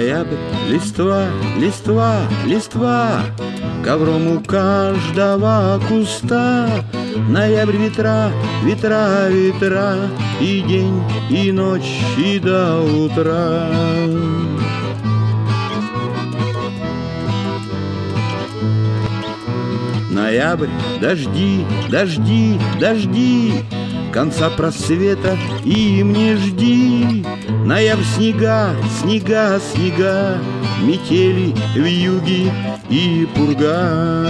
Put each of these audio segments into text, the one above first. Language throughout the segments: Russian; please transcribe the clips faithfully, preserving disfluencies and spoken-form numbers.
Ноябрь, листва, листва, листва, ковром у каждого куста. Ноябрь, ветра, ветра, ветра, и день, и ночь, и до утра. Ноябрь, дожди, дожди, дожди, конца просвета им не жди. Ноябрь, снега, снега, снега, метели, вьюги и пурга.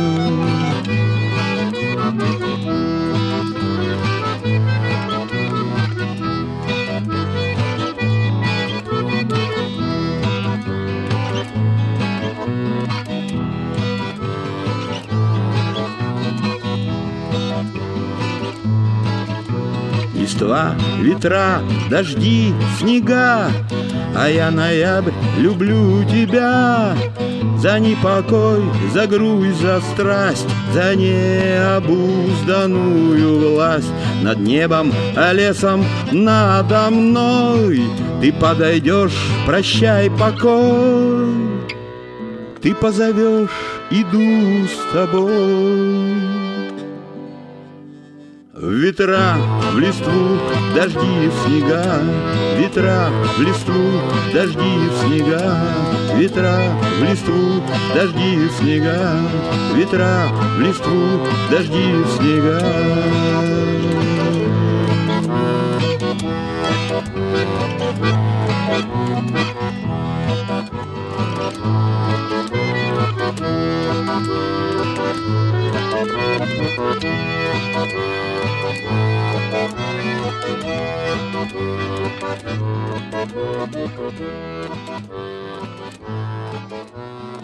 Листва, ветра, дожди, снега, а я, ноябрь, люблю тебя. За непокой, за грусть, за страсть, за необузданную власть над небом, а лесом надо мной. Ты подойдешь, прощай, покой, ты позовешь, иду с тобой. В ветра, в листву, дожди в снега, ветра, в листву, дожди в снега, ветра, в листву, дожди в снега, ветра, в листву, дожди в снега. Thank you.